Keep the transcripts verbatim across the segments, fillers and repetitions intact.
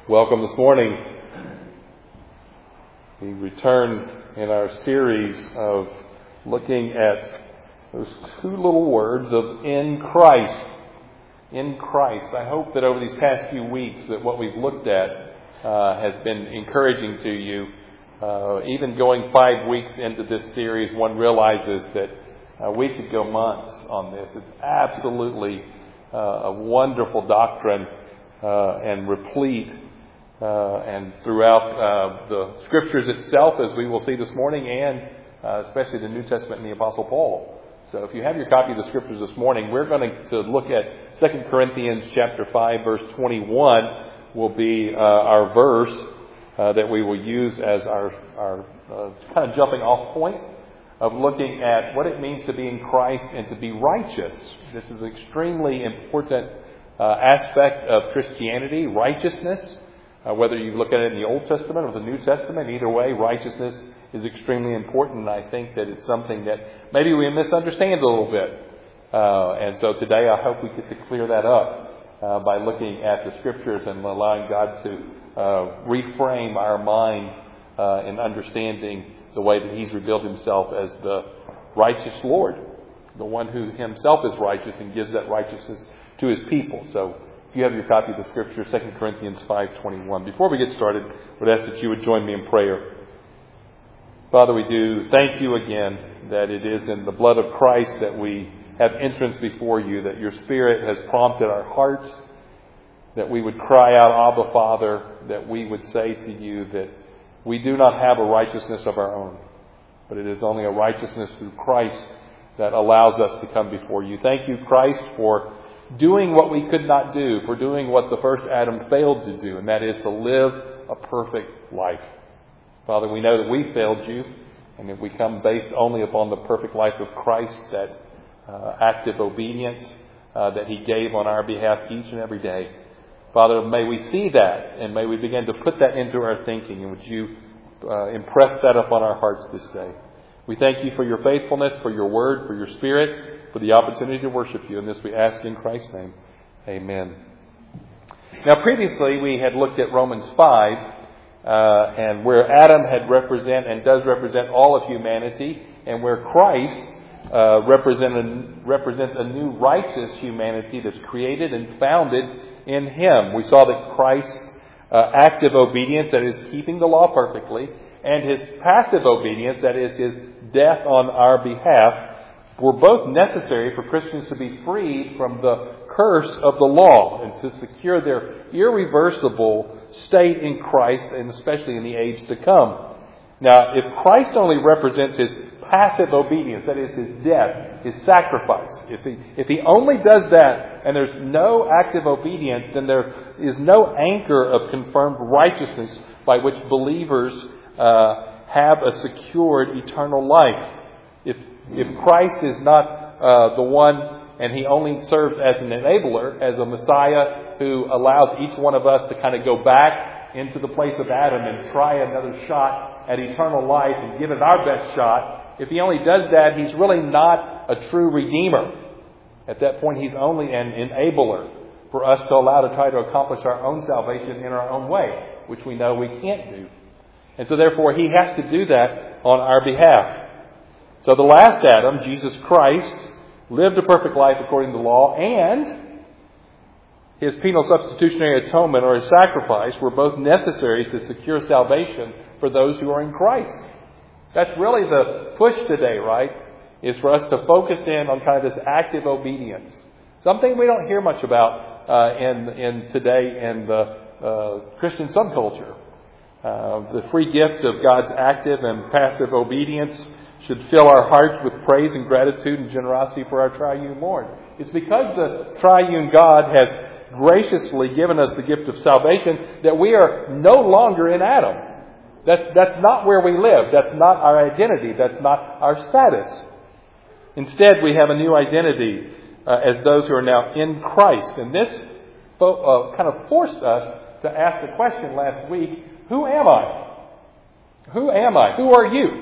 Welcome this morning. We return in our series of looking at those two little words of in Christ. In Christ. I hope that over these past few weeks that what we've looked at uh, has been encouraging to you. Uh, even going five weeks into this series, one realizes that uh, we could go months on this. It's absolutely uh, a wonderful doctrine uh, and replete uh, and throughout uh, the Scriptures itself, as we will see this morning, and uh, especially the New Testament and the Apostle Paul. So if you have your copy of the Scriptures this morning, we're going to look at Second Corinthians chapter five, verse twenty-one will be uh, our verse uh, that we will use as our, our uh, kind of jumping off point of looking at what it means to be in Christ and to be righteous. This is an extremely important uh, aspect of Christianity, righteousness. Uh, whether you look at it in the Old Testament or the New Testament, either way, righteousness is extremely important. And I think that it's something that maybe we misunderstand a little bit. Uh, and so today I hope we get to clear that up uh, by looking at the Scriptures and allowing God to uh, reframe our mind uh, in understanding the way that He's revealed Himself as the righteous Lord, the one who Himself is righteous and gives that righteousness to His people. So if you have your copy of the Scripture, Second Corinthians five twenty-one. Before we get started, I would ask that you would join me in prayer. Father, we do thank you again that it is in the blood of Christ that we have entrance before you, that your Spirit has prompted our hearts, that we would cry out, Abba, Father, that we would say to you that we do not have a righteousness of our own, but it is only a righteousness through Christ that allows us to come before you. Thank you, Christ, for doing what we could not do, for doing what the first Adam failed to do, and that is to live a perfect life. Father, we know that we failed you, and that we come based only upon the perfect life of Christ, that uh, active obedience uh, that He gave on our behalf each and every day. Father, may we see that, and may we begin to put that into our thinking, and would you uh, impress that upon our hearts this day. We thank you for your faithfulness, for your word, for your Spirit, for the opportunity to worship you. And this we ask in Christ's name. Amen. Now, previously we had looked at Romans five, uh, and where Adam had represent and does represent all of humanity, and where Christ uh, represent, represents a new righteous humanity that's created and founded in Him. We saw that Christ's uh, active obedience, that is keeping the law perfectly, and His passive obedience, that is His death on our behalf, were both necessary for Christians to be freed from the curse of the law and to secure their irreversible state in Christ, and especially in the age to come. Now, if Christ only represents His passive obedience, that is His death, His sacrifice, if He, if he only does that and there's no active obedience, then there is no anchor of confirmed righteousness by which believers uh, have a secured eternal life. If If Christ is not uh, the one, and He only serves as an enabler, as a Messiah who allows each one of us to kind of go back into the place of Adam and try another shot at eternal life and give it our best shot, if He only does that, He's really not a true Redeemer. At that point, He's only an enabler for us to allow to try to accomplish our own salvation in our own way, which we know we can't do. And so therefore, He has to do that on our behalf. So the last Adam, Jesus Christ, lived a perfect life according to the law, and His penal substitutionary atonement, or His sacrifice, were both necessary to secure salvation for those who are in Christ. That's really the push today, right? Is for us to focus in on kind of this active obedience. Something we don't hear much about uh, in, in today in the uh, Christian subculture. Uh, the free gift of God's active and passive obedience should fill our hearts with praise and gratitude and generosity for our triune Lord. It's because the triune God has graciously given us the gift of salvation that we are no longer in Adam. That, that's not where we live. That's not our identity. That's not our status. Instead, we have a new identity uh, as those who are now in Christ. And this uh, kind of forced us to ask the question last week, who am I? Who am I? Who are you?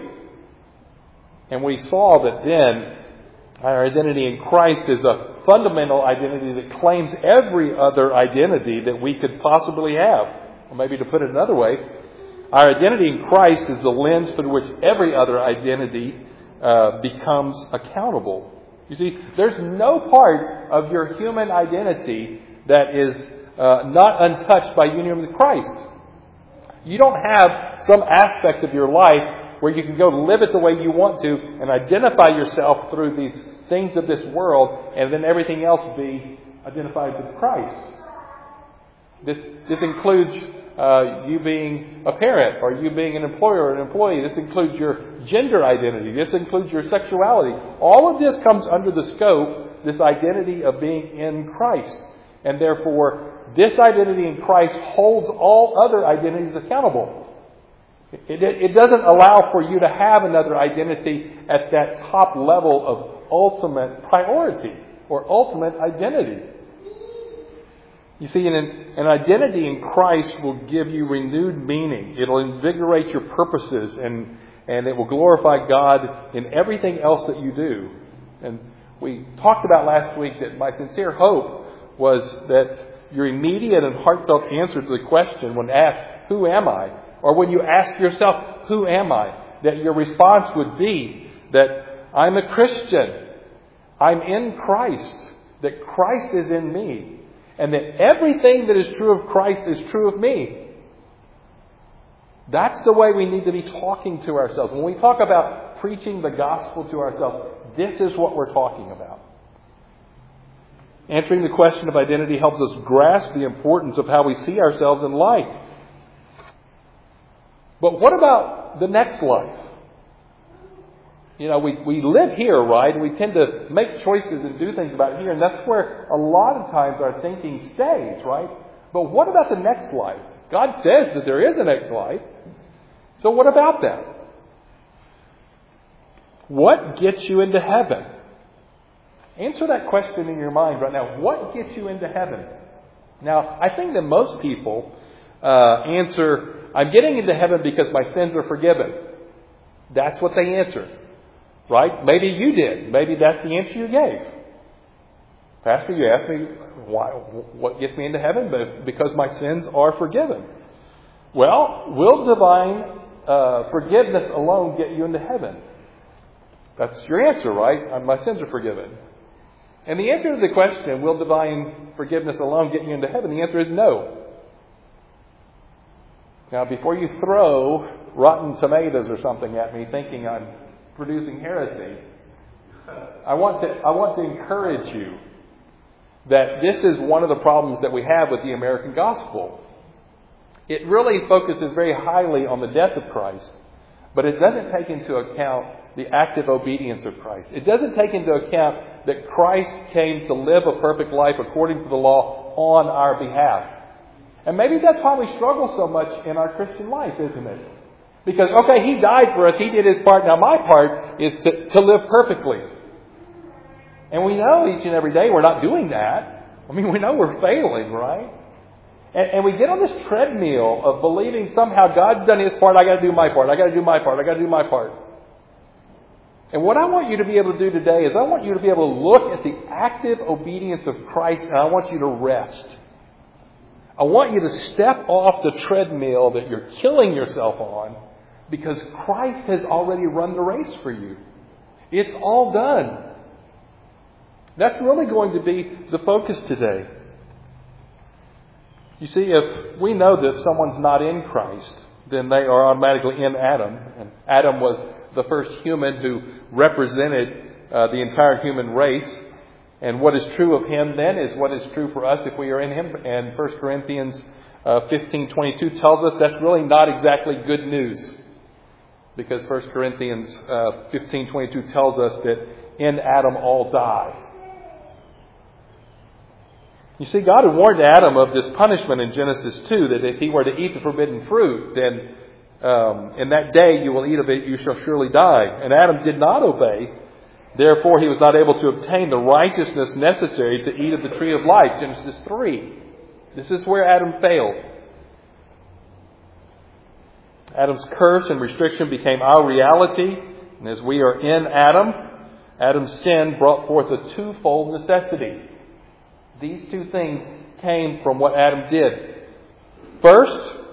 And we saw that then our identity in Christ is a fundamental identity that claims every other identity that we could possibly have. Or maybe to put it another way, our identity in Christ is the lens through which every other identity uh, becomes accountable. You see, there's no part of your human identity that is uh, not untouched by union with Christ. You don't have some aspect of your life where you can go live it the way you want to and identify yourself through these things of this world and then everything else be identified with Christ. This, this includes uh, you being a parent or you being an employer or an employee. This includes your gender identity. This includes your sexuality. All of this comes under the scope, this identity of being in Christ. And therefore, this identity in Christ holds all other identities accountable. It, it, it doesn't allow for you to have another identity at that top level of ultimate priority or ultimate identity. You see, an, an identity in Christ will give you renewed meaning. It'll invigorate your purposes and, and it will glorify God in everything else that you do. And we talked about last week that my sincere hope was that your immediate and heartfelt answer to the question when asked, who am I? Or when you ask yourself, who am I? That your response would be that I'm a Christian. I'm in Christ. That Christ is in me. And that everything that is true of Christ is true of me. That's the way we need to be talking to ourselves. When we talk about preaching the gospel to ourselves, this is what we're talking about. Answering the question of identity helps us grasp the importance of how we see ourselves in life. But what about the next life? You know, we, we live here, right? And we tend to make choices and do things about here. And that's where a lot of times our thinking stays, right? But what about the next life? God says that there is a next life. So what about that? What gets you into heaven? Answer that question in your mind right now. What gets you into heaven? Now, I think that most people uh, answer, I'm getting into heaven because my sins are forgiven. That's what they answer. Right? Maybe you did. Maybe that's the answer you gave. Pastor, you asked me why, what gets me into heaven? But because my sins are forgiven. Well, will divine uh, forgiveness alone get you into heaven? That's your answer, right? My sins are forgiven. And the answer to the question, will divine forgiveness alone get you into heaven? The answer is no. Now, before you throw rotten tomatoes or something at me thinking I'm producing heresy, I want to, I want to encourage you that this is one of the problems that we have with the American gospel. It really focuses very highly on the death of Christ, but it doesn't take into account the active obedience of Christ. It doesn't take into account that Christ came to live a perfect life according to the law on our behalf. And maybe that's why we struggle so much in our Christian life, isn't it? Because, okay, He died for us. He did His part. Now my part is to, to live perfectly. And we know each and every day we're not doing that. I mean, we know we're failing, right? And, and we get on this treadmill of believing somehow God's done His part. I got to do my part. I got to do my part. I got to do my part. And what I want you to be able to do today is I want you to be able to look at the active obedience of Christ, and I want you to rest. I want you to step off the treadmill that you're killing yourself on, because Christ has already run the race for you. It's all done. That's really going to be the focus today. You see, if we know that someone's not in Christ, then they are automatically in Adam. And Adam was the first human who represented uh, the entire human race. And what is true of him then is what is true for us if we are in him. And First Corinthians uh, fifteen twenty-two tells us that's really not exactly good news. Because First Corinthians uh, fifteen twenty-two tells us that in Adam all die. You see, God had warned Adam of this punishment in Genesis two, that if he were to eat the forbidden fruit, then um, in that day you will eat of it, you shall surely die. And Adam did not obey. Therefore, he was not able to obtain the righteousness necessary to eat of the tree of life. Genesis three. This is where Adam failed. Adam's curse and restriction became our reality. And as we are in Adam, Adam's sin brought forth a twofold necessity. These two things came from what Adam did. First,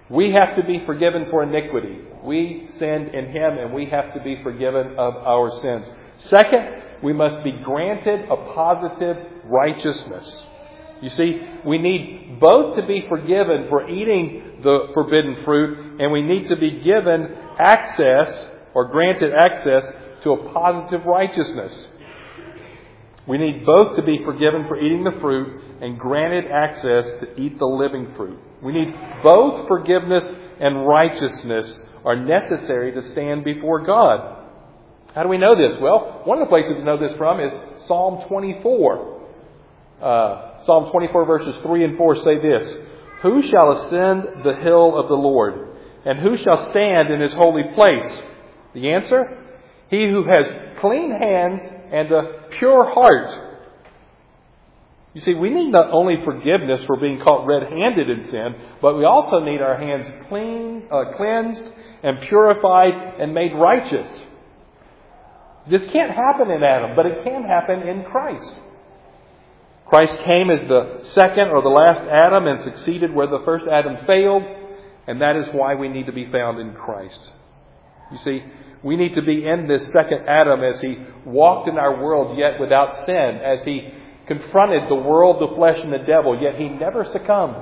We have to be forgiven for iniquity. We sinned in Him, and we have to be forgiven of our sins. Second, we must be granted a positive righteousness. You see, we need both to be forgiven for eating the forbidden fruit, and we need to be given access or granted access to a positive righteousness. We need both to be forgiven for eating the fruit and granted access to eat the living fruit. We need both forgiveness and righteousness are necessary to stand before God. How do we know this? Well, one of the places to know this from is Psalm twenty-four. Uh, Psalm twenty-four verses three and four say this: Who shall ascend the hill of the Lord? And who shall stand in His holy place? The answer? He who has clean hands and a pure heart. You see, we need not only forgiveness for being caught red-handed in sin, but we also need our hands clean, uh, cleansed and purified and made righteous. This can't happen in Adam, but it can happen in Christ. Christ came as the second or the last Adam and succeeded where the first Adam failed, and that is why we need to be found in Christ. You see, we need to be in this second Adam as He walked in our world yet without sin, as He confronted the world, the flesh, and the devil, yet He never succumbed.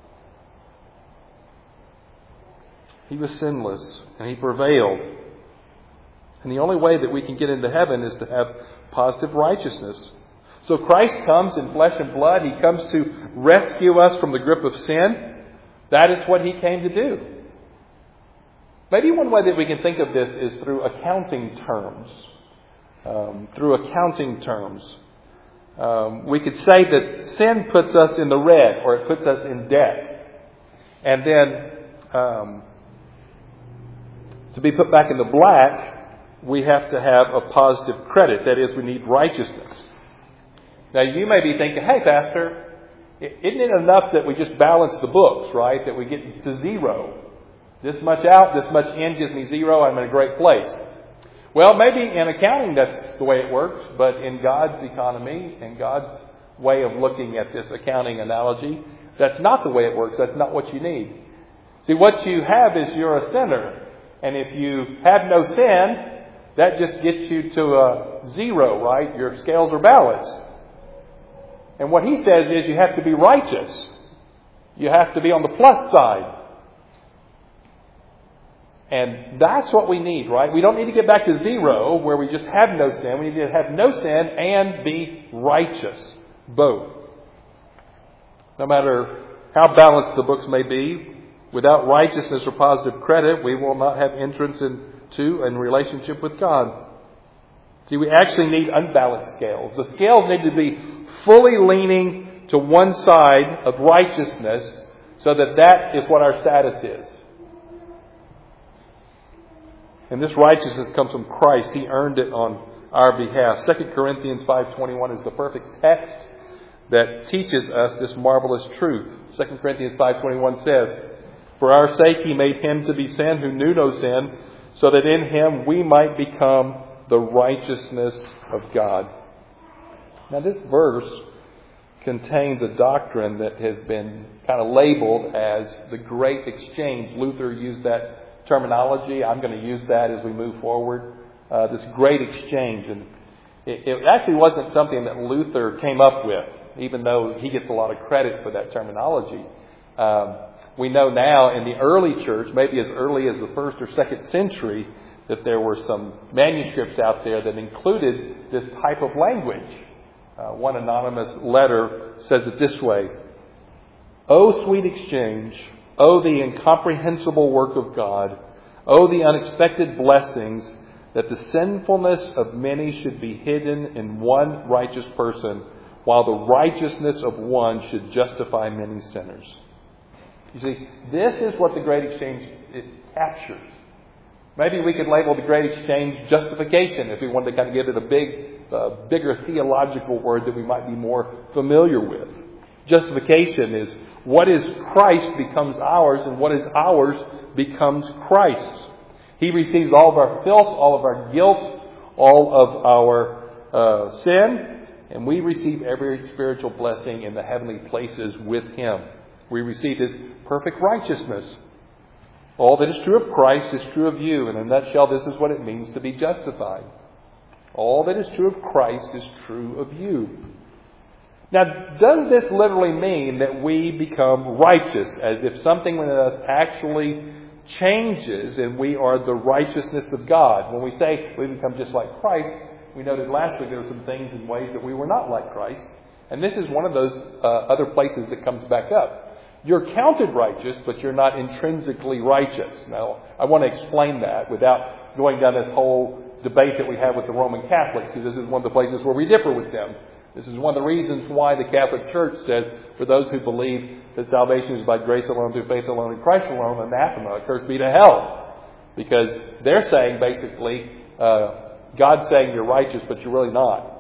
He was sinless, and He prevailed. And the only way that we can get into heaven is to have positive righteousness. So Christ comes in flesh and blood. He comes to rescue us from the grip of sin. That is what He came to do. Maybe one way that we can think of this is through accounting terms. Um, through accounting terms. Um, we could say that sin puts us in the red, or it puts us in debt. And then um, to be put back in the black, we have to have a positive credit. That is, we need righteousness. Now, you may be thinking, hey, Pastor, isn't it enough that we just balance the books, right? That we get to zero. This much out, this much in gives me zero. I'm in a great place. Well, maybe in accounting that's the way it works, but in God's economy, in God's way of looking at this accounting analogy, that's not the way it works. That's not what you need. See, what you have is you're a sinner. And if you have no sin, that just gets you to a zero, right? Your scales are balanced. And what He says is you have to be righteous. You have to be on the plus side. And that's what we need, right? We don't need to get back to zero where we just have no sin. We need to have no sin and be righteous. Both. No matter how balanced the books may be, without righteousness or positive credit, we will not have entrance into and relationship with God. See, we actually need unbalanced scales. The scales need to be fully leaning to one side of righteousness so that that is what our status is. And this righteousness comes from Christ. He earned it on our behalf. Second Corinthians five twenty-one is the perfect text that teaches us this marvelous truth. Second Corinthians five twenty-one says, For our sake He made Him to be sin who knew no sin, so that in Him we might become the righteousness of God. Now this verse contains a doctrine that has been kind of labeled as the great exchange. Luther used that terminology. I'm going to use that as we move forward. Uh, this great exchange. And it, it actually wasn't something that Luther came up with, even though he gets a lot of credit for that terminology. Um, we know now in the early church, maybe as early as the first or second century, that there were some manuscripts out there that included this type of language. Uh, one anonymous letter says it this way: "O sweet exchange, O the incomprehensible work of God, O the unexpected blessings, that the sinfulness of many should be hidden in one righteous person, while the righteousness of one should justify many sinners." You see, this is what the great exchange it captures. Maybe we could label the great exchange justification if we wanted to kind of give it a big, uh, bigger theological word that we might be more familiar with. Justification is what is Christ becomes ours, and what is ours becomes Christ's. He receives all of our filth, all of our guilt, all of our uh, sin, and we receive every spiritual blessing in the heavenly places with Him. We receive His perfect righteousness. All that is true of Christ is true of you. In a nutshell, this is what it means to be justified. All that is true of Christ is true of you. Now, does this literally mean that we become righteous, as if something within us actually changes and we are the righteousness of God? When we say we become just like Christ, we noted last week there were some things and ways that we were not like Christ. And this is one of those uh, other places that comes back up. You're counted righteous, but you're not intrinsically righteous. Now, I want to explain that without going down this whole debate that we have with the Roman Catholics, because this is one of the places where we differ with them. This is one of the reasons why the Catholic Church says, for those who believe that salvation is by grace alone, through faith alone, in Christ alone, anathema, cursed be to hell. Because they're saying, basically, uh, God's saying you're righteous, but you're really not.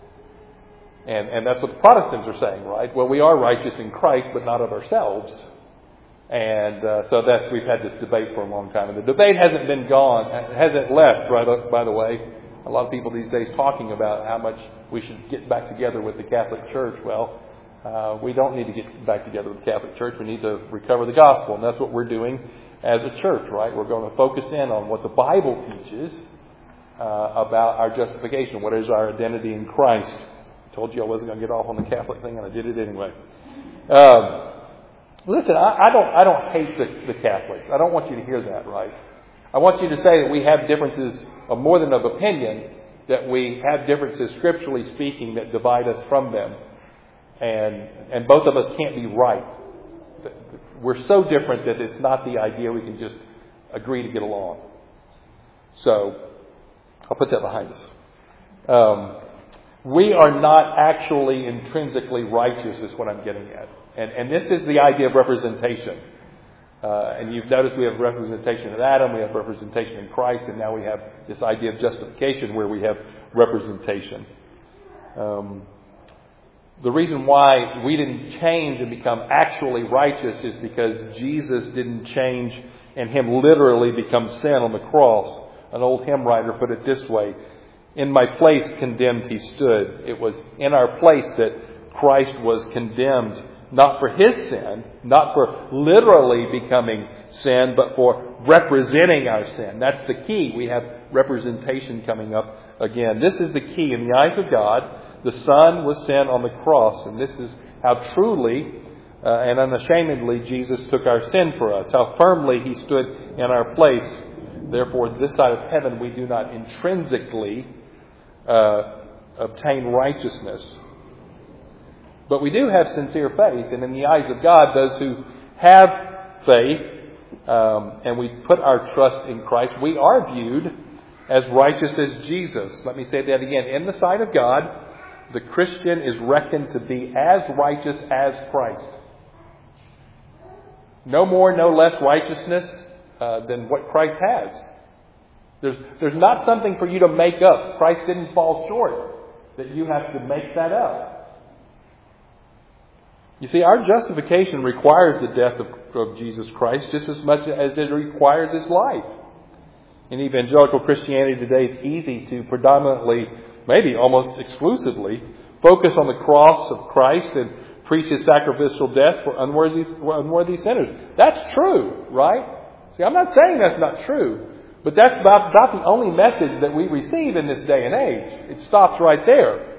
And, and that's what the Protestants are saying, right? Well, we are righteous in Christ, but not of ourselves. And uh, so that we've had this debate for a long time. And the debate hasn't been gone, hasn't left, right, by the way. A lot of people these days talking about how much we should get back together with the Catholic Church. Well, uh, we don't need to get back together with the Catholic Church. We need to recover the gospel. And that's what we're doing as a church, right? We're going to focus in on what the Bible teaches uh, about our justification. What is our identity in Christ? I told you I wasn't going to get off on the Catholic thing, and I did it anyway. Um, listen, I, I don't I don't hate the, the Catholics. I don't want you to hear that, right? I want you to say that we have differences of more than of opinion, that we have differences scripturally speaking that divide us from them. And and both of us can't be right. We're so different that it's not the idea we can just agree to get along. So, I'll put that behind us. Um, we are not actually intrinsically righteous is what I'm getting at. And, and this is the idea of representation. Uh, and you've noticed we have representation in Adam, we have representation in Christ, and now we have this idea of justification where we have representation. Um, the reason why we didn't change and become actually righteous is because Jesus didn't change and Him literally become sin on the cross. An old hymn writer put it this way: in my place condemned He stood. It was in our place that Christ was condemned. Not for His sin, not for literally becoming sin, but for representing our sin. That's the key. We have representation coming up again. This is the key. In the eyes of God, the Son was sin on the cross. And this is how truly uh, and unashamedly Jesus took our sin for us. How firmly He stood in our place. Therefore, this side of heaven, we do not intrinsically uh, obtain righteousness. But we do have sincere faith, and in the eyes of God, those who have faith um, and we put our trust in Christ, we are viewed as righteous as Jesus. Let me say that again. In the sight of God, the Christian is reckoned to be as righteous as Christ. No more, no less righteousness uh, than what Christ has. There's, there's not something for you to make up. Christ didn't fall short that you have to make that up. You see, our justification requires the death of, of Jesus Christ just as much as it requires His life. In evangelical Christianity today, it's easy to predominantly, maybe almost exclusively, focus on the cross of Christ and preach His sacrificial death for unworthy, unworthy sinners. That's true, right? See, I'm not saying that's not true, but that's about, about the only message that we receive in this day and age. It stops right there.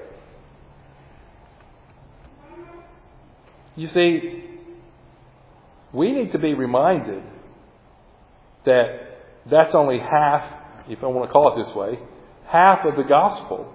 You see, we need to be reminded that that's only half, if I want to call it this way, half of the gospel.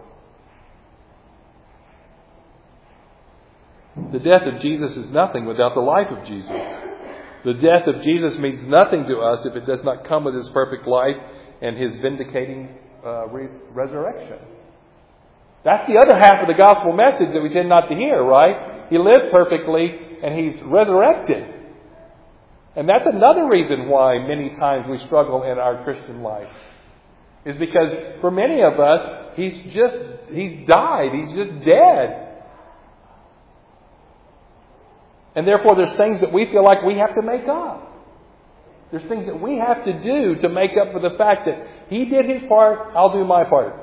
The death of Jesus is nothing without the life of Jesus. The death of Jesus means nothing to us if it does not come with His perfect life and His vindicating uh, re- resurrection. That's the other half of the gospel message that we tend not to hear, right? He lived perfectly and He's resurrected. And that's another reason why many times we struggle in our Christian life. Is because for many of us, He's just, He's died. He's just dead. And therefore there's things that we feel like we have to make up. There's things that we have to do to make up for the fact that He did His part, I'll do my part.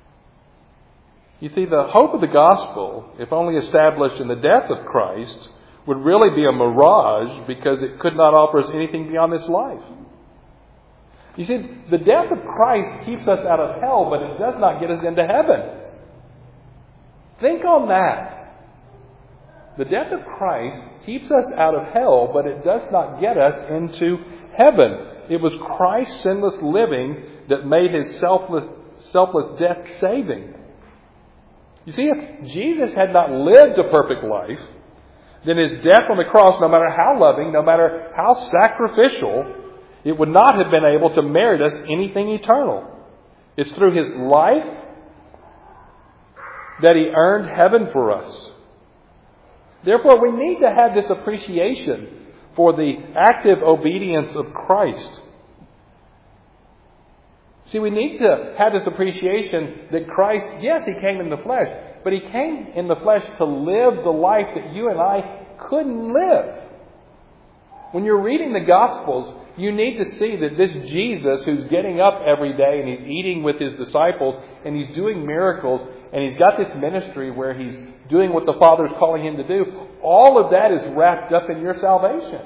You see, the hope of the gospel, if only established in the death of Christ, would really be a mirage because it could not offer us anything beyond this life. You see, the death of Christ keeps us out of hell, but it does not get us into heaven. Think on that. The death of Christ keeps us out of hell, but it does not get us into heaven. It was Christ's sinless living that made His selfless, selfless death saving. You see, if Jesus had not lived a perfect life, then His death on the cross, no matter how loving, no matter how sacrificial, it would not have been able to merit us anything eternal. It's through His life that He earned heaven for us. Therefore, we need to have this appreciation for the active obedience of Christ. See, we need to have this appreciation that Christ, yes, He came in the flesh, but He came in the flesh to live the life that you and I couldn't live. When you're reading the Gospels, you need to see that this Jesus who's getting up every day and He's eating with His disciples and He's doing miracles and He's got this ministry where He's doing what the Father's calling Him to do, all of that is wrapped up in your salvation.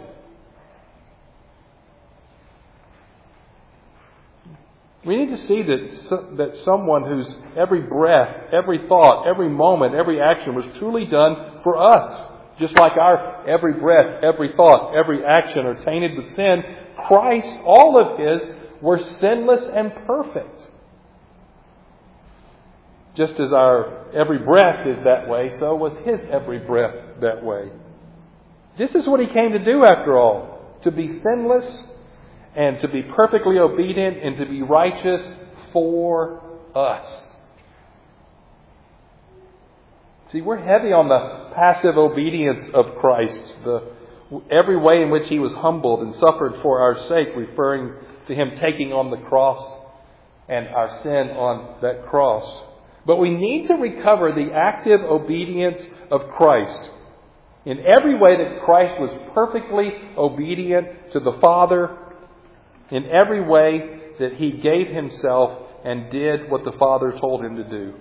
We need to see that, that someone whose every breath, every thought, every moment, every action was truly done for us. Just like our every breath, every thought, every action are tainted with sin, Christ, all of His, were sinless and perfect. Just as our every breath is that way, so was His every breath that way. This is what He came to do after all. To be sinless and to be perfectly obedient and to be righteous for us. See, we're heavy on the passive obedience of Christ. The, every way in which He was humbled and suffered for our sake, referring to Him taking on the cross and our sin on that cross. But we need to recover the active obedience of Christ. In every way that Christ was perfectly obedient to the Father, in every way that He gave Himself and did what the Father told Him to do.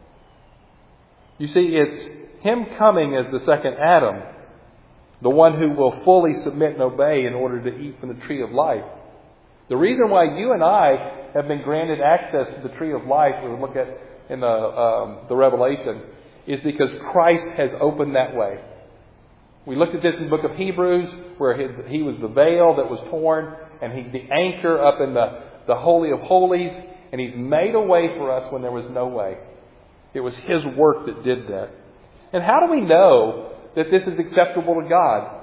You see, it's Him coming as the second Adam, the one who will fully submit and obey in order to eat from the tree of life. The reason why you and I have been granted access to the tree of life, we look at in the, um, the Revelation, is because Christ has opened that way. We looked at this in the book of Hebrews, where his, He was the veil that was torn, and He's the anchor up in the, the Holy of Holies, and He's made a way for us when there was no way. It was His work that did that. And how do we know that this is acceptable to God?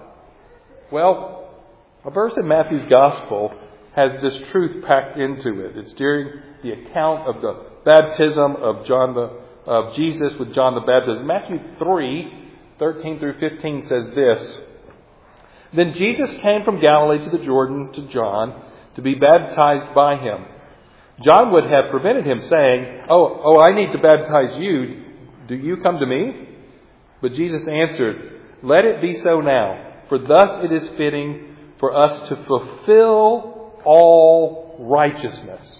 Well, a verse in Matthew's Gospel has this truth packed into it. It's during the account of the baptism of John the of Jesus with John the Baptist. Matthew three, thirteen through fifteen says this. Then Jesus came from Galilee to the Jordan to John to be baptized by him. John would have prevented him, saying, Oh, oh, I need to baptize you. Do you come to me? But Jesus answered, Let it be so now, for thus it is fitting for us to fulfill all righteousness.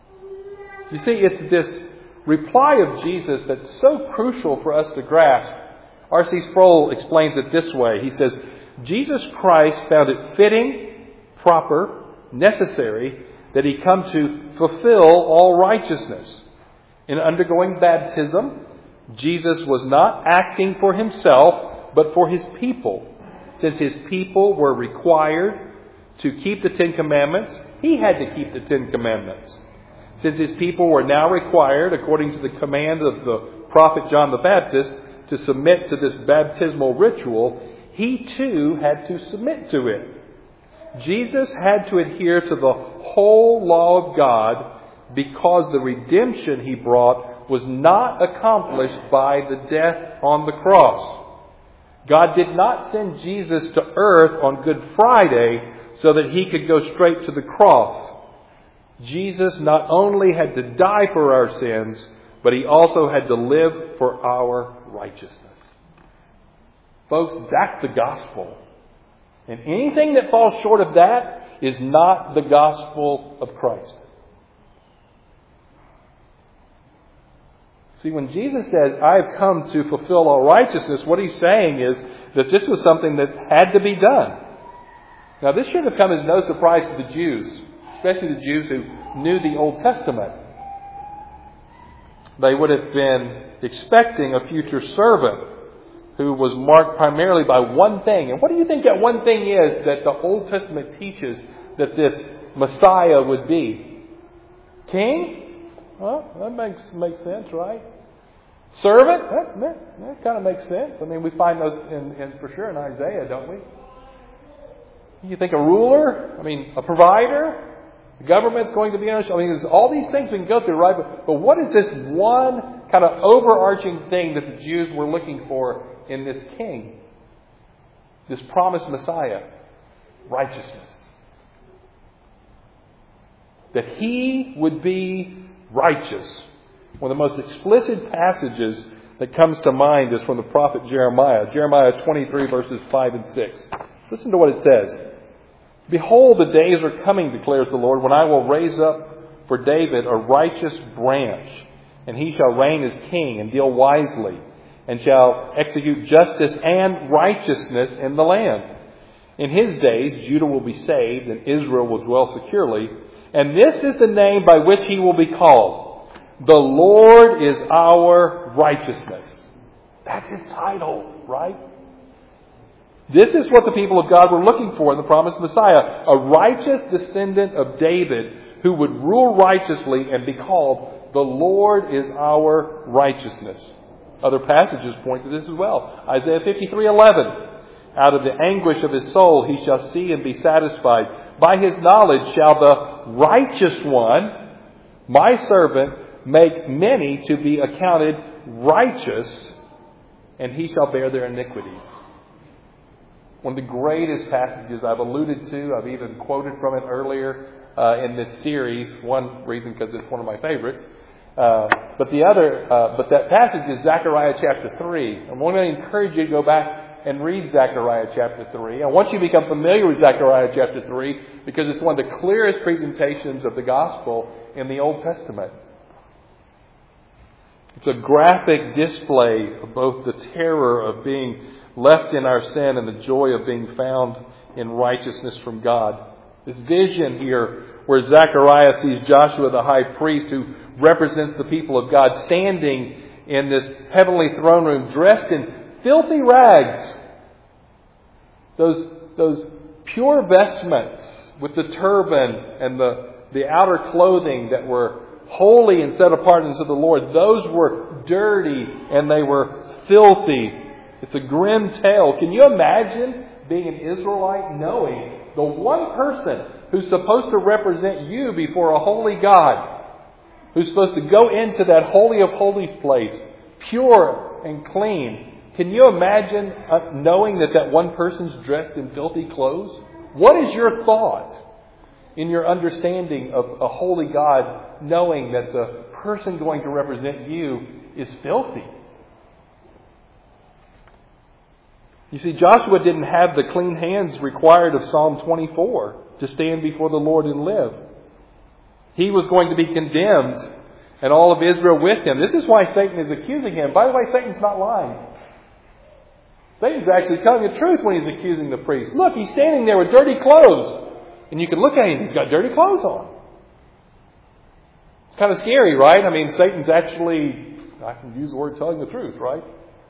You see, it's this reply of Jesus that's so crucial for us to grasp. R C Sproul explains it this way. He says, Jesus Christ found it fitting, proper, necessary that He come to fulfill all righteousness. In undergoing baptism, Jesus was not acting for Himself, but for His people. Since His people were required to keep the Ten Commandments, He had to keep the Ten Commandments. Since His people were now required, according to the command of the prophet John the Baptist, to submit to this baptismal ritual, He too had to submit to it. Jesus had to adhere to the whole law of God because the redemption He brought was not accomplished by the death on the cross. God did not send Jesus to earth on Good Friday so that He could go straight to the cross. Jesus not only had to die for our sins, but He also had to live for our righteousness. Folks, that's the gospel. And anything that falls short of that is not the gospel of Christ. See, when Jesus says, I have come to fulfill all righteousness, what He's saying is that this was something that had to be done. Now, this should have come as no surprise to the Jews, especially the Jews who knew the Old Testament. They would have been expecting a future servant who was marked primarily by one thing. And what do you think that one thing is that the Old Testament teaches that this Messiah would be? King? Well, that makes makes sense, right? Servant? That, that, that kind of makes sense. I mean, we find those in, in for sure in Isaiah, don't we? You think a ruler? I mean, a provider? The government's going to be under. I mean, there's all these things we can go through, right? But, but what is this one kind of overarching thing that the Jews were looking for in this king? This promised Messiah. Righteousness. That he would be righteous. One of the most explicit passages that comes to mind is from the prophet Jeremiah. Jeremiah twenty-three verses five and six. Listen to what it says. Behold, the days are coming, declares the Lord, when I will raise up for David a righteous branch, and he shall reign as king and deal wisely, and shall execute justice and righteousness in the land. In his days, Judah will be saved, and Israel will dwell securely. And this is the name by which he will be called. The Lord is our righteousness. That's his title, right? This is what the people of God were looking for in the promised Messiah. A righteous descendant of David who would rule righteously and be called, the Lord is our righteousness. Other passages point to this as well. Isaiah fifty-three eleven. Out of the anguish of his soul he shall see and be satisfied. By his knowledge shall the righteous one, my servant, make many to be accounted righteous, and he shall bear their iniquities. One of the greatest passages I've alluded to, I've even quoted from it earlier uh, in this series. One reason because it's one of my favorites. Uh, but the other, uh, but that passage is Zechariah chapter three. I'm going to encourage you to go back and read Zechariah chapter three. I want you to become familiar with Zechariah chapter three because it's one of the clearest presentations of the gospel in the Old Testament. It's a graphic display of both the terror of being left in our sin and the joy of being found in righteousness from God. This vision here where Zechariah sees Joshua the high priest, who represents the people of God, standing in this heavenly throne room dressed in filthy rags. Those, those pure vestments with the turban and the, the outer clothing that were holy and set apart unto the Lord, those were dirty and they were filthy. It's a grim tale. Can you imagine being an Israelite knowing the one person who's supposed to represent you before a holy God, who's supposed to go into that holy of holies place, pure and clean? Can you imagine knowing that that one person's dressed in filthy clothes? What is your thought in your understanding of a holy God, knowing that the person going to represent you is filthy? You see, Joshua didn't have the clean hands required of Psalm twenty-four to stand before the Lord and live. He was going to be condemned, and all of Israel with him. This is why Satan is accusing him. By the way, Satan's not lying. Satan's actually telling the truth when he's accusing the priest. Look, he's standing there with dirty clothes. And you can look at him, he's got dirty clothes on. It's kind of scary, right? I mean, Satan's actually, I can use the word telling the truth, right?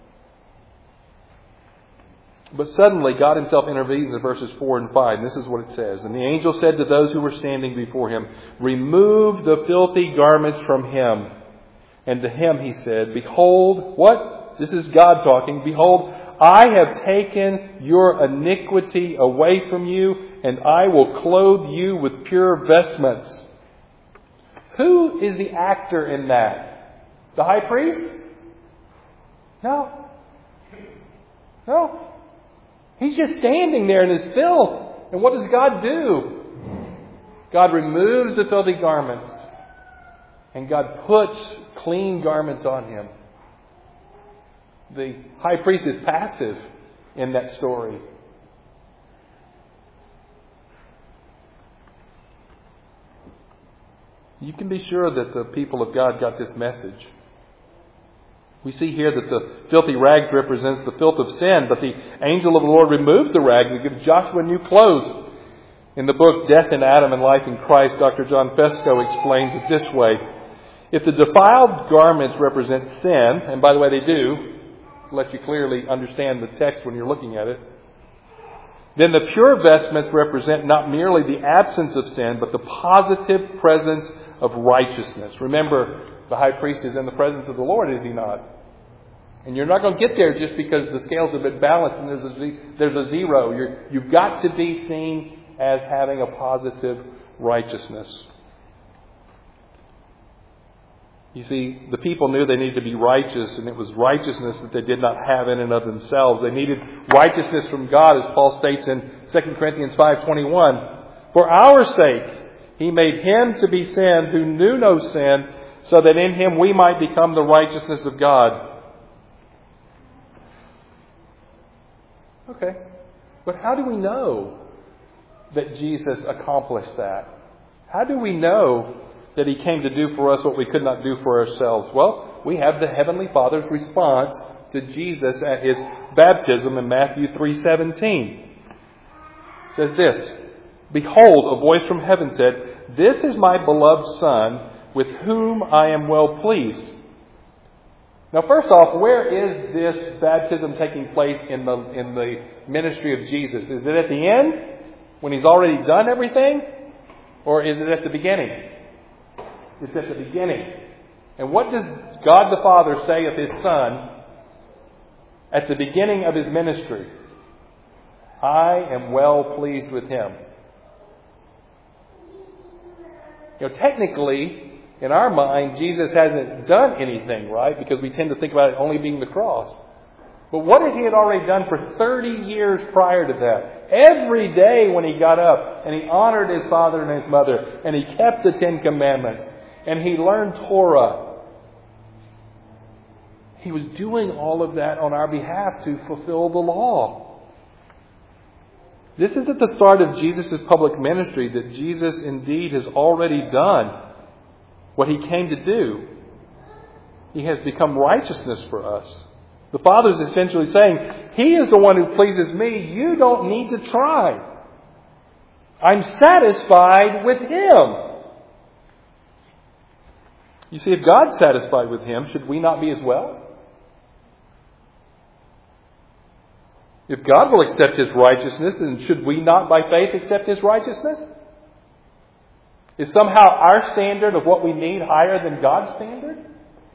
But suddenly God himself intervenes in verses four and five. And this is what it says. And the angel said to those who were standing before him, remove the filthy garments from him. And to him he said, behold, what? This is God talking. Behold, I have taken your iniquity away from you, and I will clothe you with pure vestments. Who is the actor in that? The high priest? No. No. He's just standing there in his filth. And what does God do? God removes the filthy garments. And God puts clean garments on him. The high priest is passive in that story. You can be sure that the people of God got this message. We see here that the filthy rags represents the filth of sin, but the angel of the Lord removed the rags and gave Joshua new clothes. In the book Death in Adam and Life in Christ, Doctor John Fesco explains it this way. If the defiled garments represent sin, and by the way they do, to let you clearly understand the text when you're looking at it, then the pure vestments represent not merely the absence of sin, but the positive presence of righteousness. Remember, the high priest is in the presence of the Lord, is he not? And you're not going to get there just because the scales have been balanced and there's a, there's a zero. You're, you've got to be seen as having a positive righteousness. You see, the people knew they needed to be righteous, and it was righteousness that they did not have in and of themselves. They needed righteousness from God, as Paul states in Second Corinthians five twenty-one. For our sake, He made Him to be sin who knew no sin, so that in Him we might become the righteousness of God. Okay, but how do we know that Jesus accomplished that? How do we know that He came to do for us what we could not do for ourselves? Well, we have the Heavenly Father's response to Jesus at His baptism in Matthew three seventeen. It says this, Behold, a voice from heaven said, This is my beloved Son, with whom I am well pleased. Now, first off, where is this baptism taking place in the in the ministry of Jesus? Is it at the end, when He's already done everything? Or is it at the beginning? It's at the beginning. And what does God the Father say of His Son at the beginning of His ministry? I am well pleased with Him. You know, technically, in our mind, Jesus hasn't done anything, right? Because we tend to think about it only being the cross. But what had He had already done for thirty years prior to that? Every day when He got up and He honored His father and His mother and He kept the Ten Commandments and He learned Torah. He was doing all of that on our behalf to fulfill the law. This is at the start of Jesus' public ministry that Jesus indeed has already done what He came to do. He has become righteousness for us. The Father is essentially saying, He is the one who pleases me. You don't need to try. I'm satisfied with Him. You see, if God's satisfied with Him, should we not be as well? If God will accept His righteousness, then should we not by faith accept His righteousness? Is somehow our standard of what we need higher than God's standard?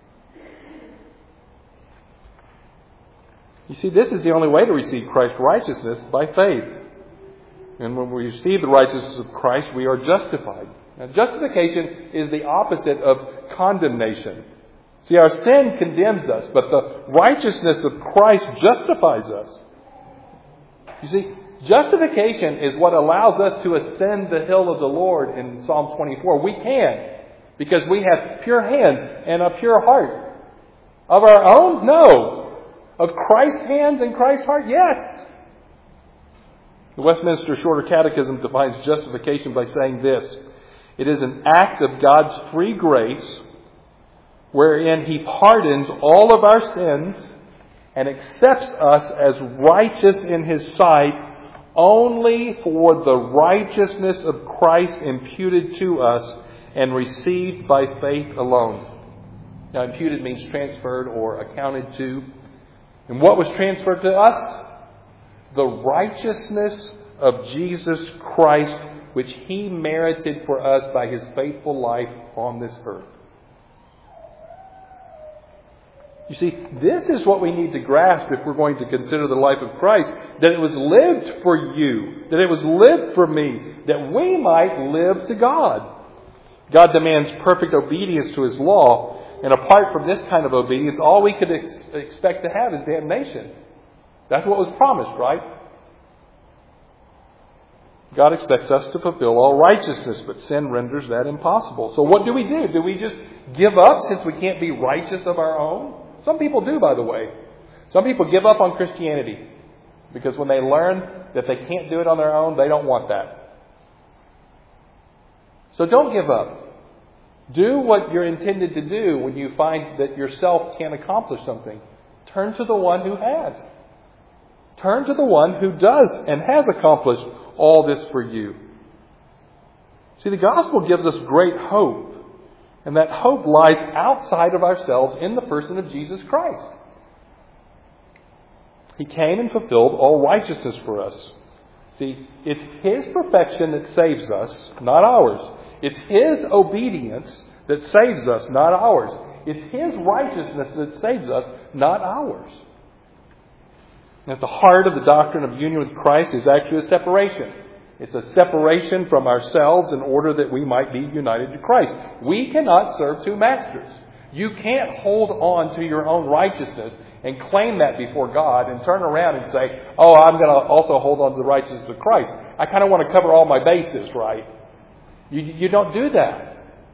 You see, this is the only way to receive Christ's righteousness, by faith. And when we receive the righteousness of Christ, we are justified. Now, justification is the opposite of condemnation. See, our sin condemns us, but the righteousness of Christ justifies us. You see, justification is what allows us to ascend the hill of the Lord in Psalm twenty-four. We can, because we have pure hands and a pure heart. Of our own? No. Of Christ's hands and Christ's heart? Yes. The Westminster Shorter Catechism defines justification by saying this. It is an act of God's free grace wherein He pardons all of our sins and accepts us as righteous in His sight only for the righteousness of Christ imputed to us and received by faith alone. Now, imputed means transferred or accounted to. And what was transferred to us? The righteousness of Jesus Christ, which He merited for us by His faithful life on this earth. You see, this is what we need to grasp if we're going to consider the life of Christ. That it was lived for you. That it was lived for me. That we might live to God. God demands perfect obedience to His law. And apart from this kind of obedience, all we could ex- expect to have is damnation. That's what was promised, right? God expects us to fulfill all righteousness, but sin renders that impossible. So what do we do? Do we just give up since we can't be righteous of our own? Some people do, by the way. Some people give up on Christianity because when they learn that they can't do it on their own, they don't want that. So don't give up. Do what you're intended to do when you find that yourself can't accomplish something. Turn to the one who has. Turn to the one who does and has accomplished all this for you. See, the gospel gives us great hope. And that hope lies outside of ourselves in the person of Jesus Christ. He came and fulfilled all righteousness for us. See, it's His perfection that saves us, not ours. It's His obedience that saves us, not ours. It's His righteousness that saves us, not ours. And at the heart of the doctrine of union with Christ is actually a separation. It's a separation from ourselves in order that we might be united to Christ. We cannot serve two masters. You can't hold on to your own righteousness and claim that before God and turn around and say, oh, I'm going to also hold on to the righteousness of Christ. I kind of want to cover all my bases, right? You, you don't do that.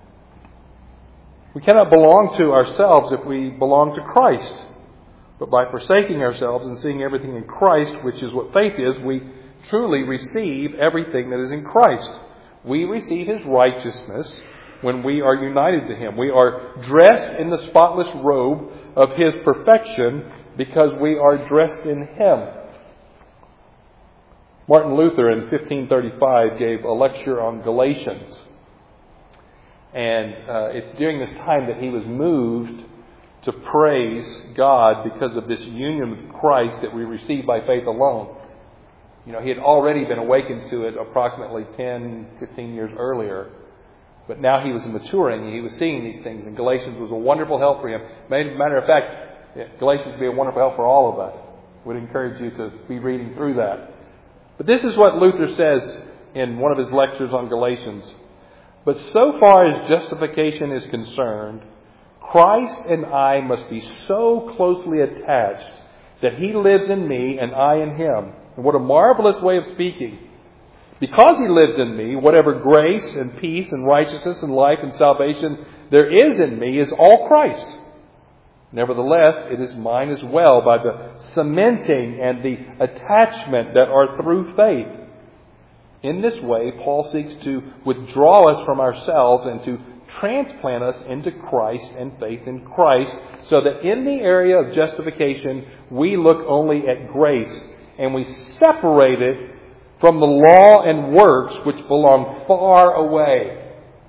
We cannot belong to ourselves if we belong to Christ. But by forsaking ourselves and seeing everything in Christ, which is what faith is, we truly receive everything that is in Christ. We receive His righteousness when we are united to Him. We are dressed in the spotless robe of His perfection because we are dressed in Him. Martin Luther in fifteen thirty-five gave a lecture on Galatians. And uh, it's during this time that he was moved to praise God because of this union with Christ that we receive by faith alone. You know, he had already been awakened to it approximately ten, fifteen years earlier. But now he was maturing and he was seeing these things. And Galatians was a wonderful help for him. Matter of fact, Galatians would be a wonderful help for all of us. Would encourage you to be reading through that. But this is what Luther says in one of his lectures on Galatians. But so far as justification is concerned, Christ and I must be so closely attached that He lives in me and I in Him. And what a marvelous way of speaking. Because He lives in me, whatever grace and peace and righteousness and life and salvation there is in me is all Christ. Nevertheless, it is mine as well by the cementing and the attachment that are through faith. In this way, Paul seeks to withdraw us from ourselves and to transplant us into Christ and faith in Christ, so that in the area of justification, we look only at grace and we separate it from the law and works which belong far away.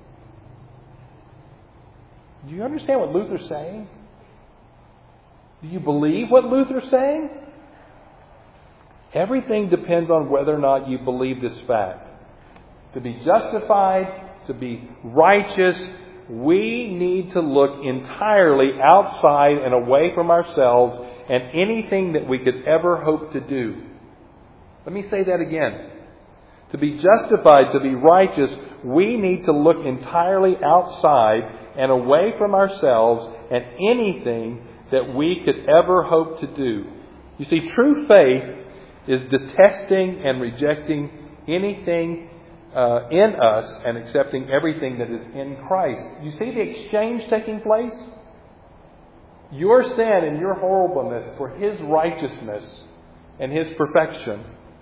Do you understand what Luther's saying? Do you believe what Luther's saying? Everything depends on whether or not you believe this fact. To be justified, to be righteous, we need to look entirely outside and away from ourselves and anything that we could ever hope to do. Let me say that again. To be justified, to be righteous, we need to look entirely outside and away from ourselves and anything that we could ever hope to do. You see, true faith is detesting and rejecting anything uh, in us and accepting everything that is in Christ. You see the exchange taking place? Your sin and your horribleness for His righteousness and His perfection.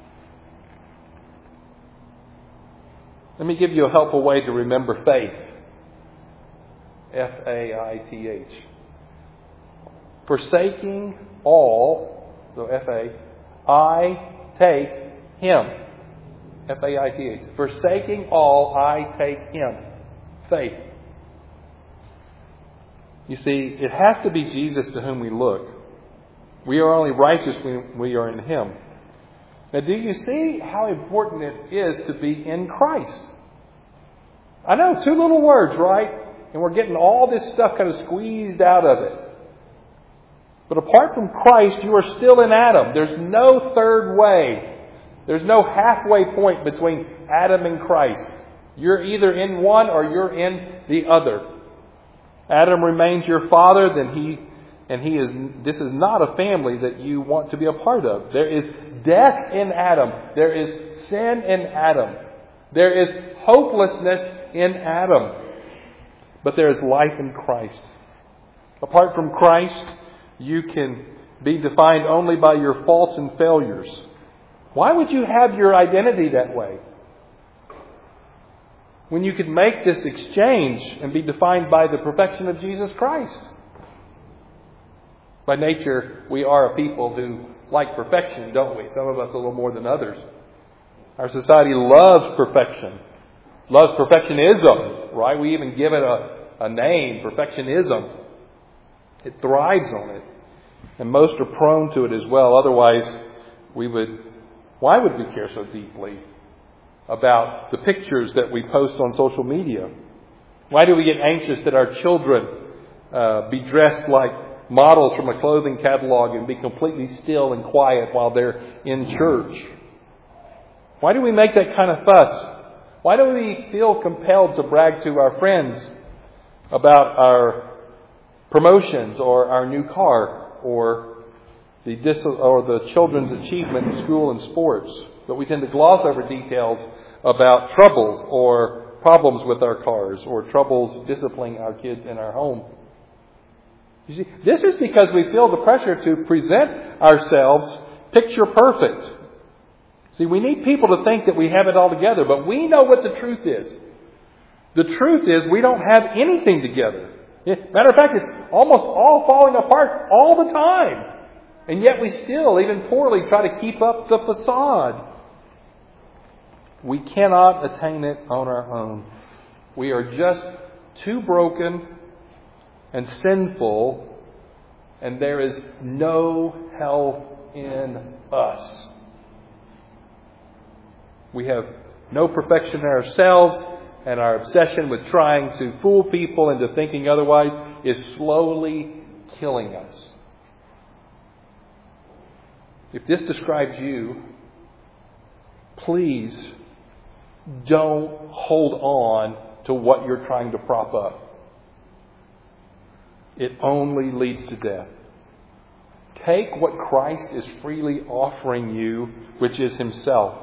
Let me give you a helpful way to remember faith. F A I T H. Forsaking all, so F A, I take Him. F A I T H. Forsaking all, I take Him. Faith. You see, it has to be Jesus to whom we look. We are only righteous when we are in Him. Now, do you see how important it is to be in Christ? I know, two little words, right? And we're getting all this stuff kind of squeezed out of it. But apart from Christ, you are still in Adam. There's no third way. There's no halfway point between Adam and Christ. You're either in one or you're in the other. Adam remains your father, then he and he is this is not a family that you want to be a part of. There is death in Adam. There is sin in Adam. There is hopelessness in Adam. But there is life in Christ. Apart from Christ, you can be defined only by your faults and failures. Why would you have your identity that way? when you could make this exchange and be defined by the perfection of Jesus Christ? By nature, we are a people who like perfection, don't we? Some of us a little more than others. Our society loves perfection. Loves perfectionism, right? We even give it a, a name, perfectionism. It thrives on it. And most are prone to it as well. Otherwise, we would, why would we care so deeply about the pictures that we post on social media? Why do we get anxious that our children uh, be dressed like models from a clothing catalog and be completely still and quiet while they're in church? Why do we make that kind of fuss? Why do we feel compelled to brag to our friends about our promotions or our new car or the dis- or the children's achievement in school and sports? But we tend to gloss over details about troubles or problems with our cars or troubles disciplining our kids in our home. You see, this is because we feel the pressure to present ourselves picture perfect. See, we need people to think that we have it all together, but we know what the truth is. The truth is we don't have anything together. Matter of fact, it's almost all falling apart all the time. And yet we still, even poorly, try to keep up the facade. We cannot attain it on our own. We are just too broken and sinful, and there is no health in us. We have no perfection in ourselves, and our obsession with trying to fool people into thinking otherwise is slowly killing us. If this describes you, please don't hold on to what you're trying to prop up. It only leads to death. Take what Christ is freely offering you, which is Himself.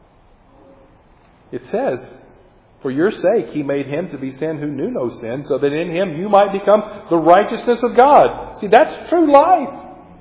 It says, for your sake He made Him to be sin who knew no sin, so that in Him you might become the righteousness of God. See, that's true life.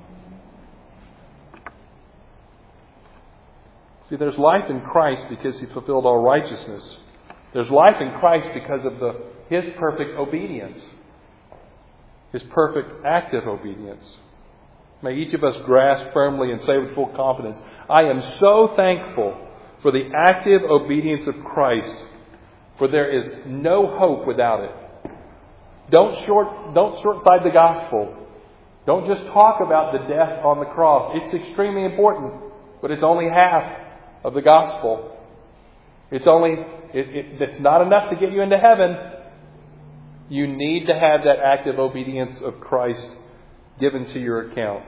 See, there's life in Christ because He fulfilled all righteousness. There's life in Christ because of the His perfect obedience. His perfect active obedience. May each of us grasp firmly and say with full confidence, I am so thankful for the active obedience of Christ, for there is no hope without it. Don't short, don't short-side the gospel. Don't just talk about the death on the cross. It's extremely important, but it's only half of the gospel. It's only, it, it, it's not enough to get you into heaven. You need to have that active obedience of Christ given to your account.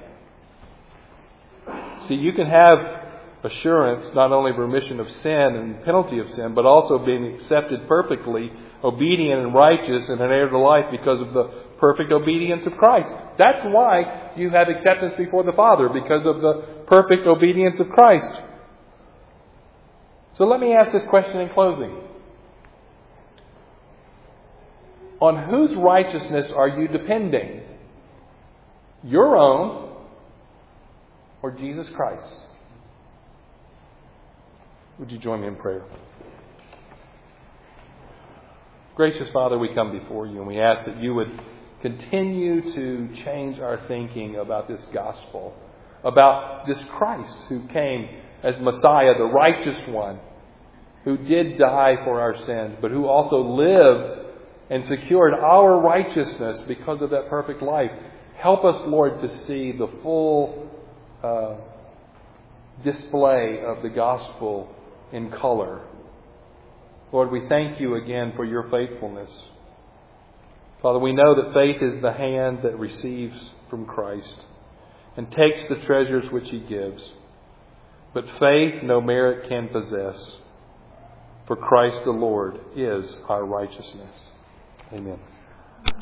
See, you can have assurance, not only of remission of sin and penalty of sin, but also being accepted perfectly, obedient and righteous and an heir to life because of the perfect obedience of Christ. That's why you have acceptance before the Father, because of the perfect obedience of Christ. So let me ask this question in closing. On whose righteousness are you depending? Your own or Jesus Christ? Would you join me in prayer? Gracious Father, we come before you and we ask that you would continue to change our thinking about this gospel, about this Christ who came as Messiah, the righteous one, who did die for our sins, but who also lived and secured our righteousness because of that perfect life. Help us, Lord, to see the full uh, display of the gospel in color. Lord, we thank you again for your faithfulness. Father, we know that faith is the hand that receives from Christ and takes the treasures which He gives. But faith no merit can possess, for Christ the Lord is our righteousness. Amen.